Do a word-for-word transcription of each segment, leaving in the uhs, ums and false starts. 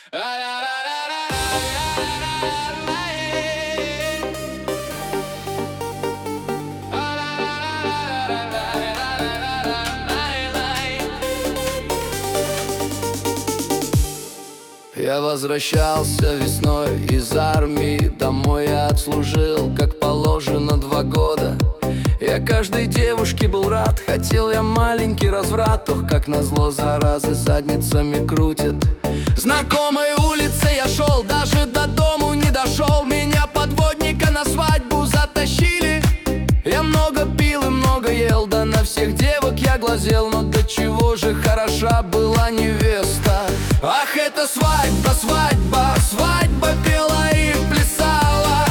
Я возвращался весной из армии. Домой я отслужил, как положено, два года. Я каждой девушке был рад. Хотел я маленький разврат. Ох, как назло, заразы задницами крутят. Знакомой улице я шел, даже до дому не дошел. Меня подводника на свадьбу затащили. Я много пил и много ел, да на всех девок я глазел. Но до чего же хороша была невеста. Ах, это свадьба, свадьба, свадьба, пела и плясала.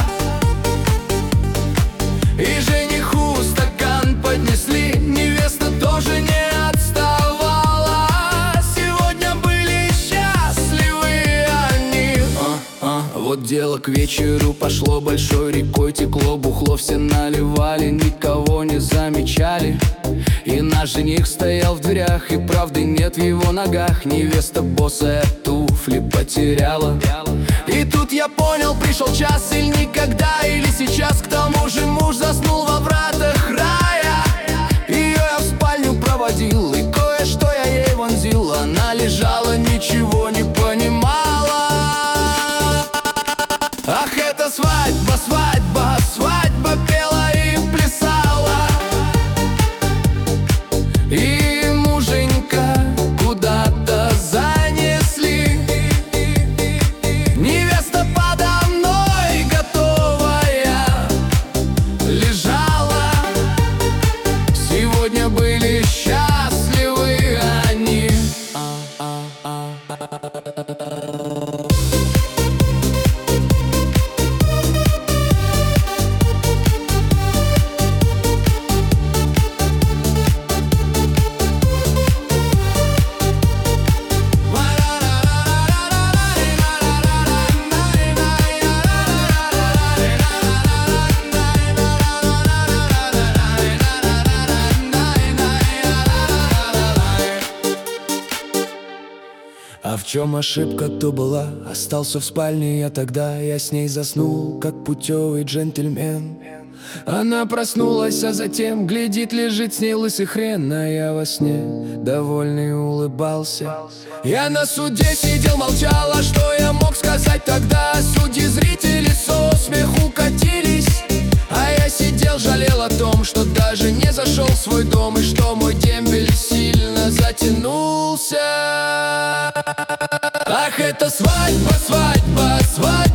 И жениху стакан поднесли, невеста тоже не отставала. Сегодня были счастливы они. а, а, Вот дело к вечеру пошло, большой рекой текло бухло. Все наливали, никого не замечали. И наш жених стоял в дверях, и правды нет в его ногах. Невеста босая туфли потеряла. И тут я понял, пришел час, или никогда, или сейчас. К тому же муж заснул во вратах рая. Ее я в спальню проводил, и кое-что я ей вонзил. Она лежала, ничего не понимала. Ах, это свадьба, свадьба, свадьба, пела и плясала. И муженька куда-то занесли. Невеста подо мной готовая лежала. Сегодня были счастливы они. А в чем ошибка-то была? Остался в спальне я тогда. Я с ней заснул, как путевый джентльмен. Она проснулась, а затем глядит, лежит с ней лысый хрен. А я во сне довольный улыбался. Я на суде сидел, молчал, а что я мог сказать тогда? Судьи, зрители со смеху катились. А я сидел, жалел о том, что даже не зашел в свой дом. И что мой дембель сильно затянулся. Ах, это свадьба, свадьба, свадьба.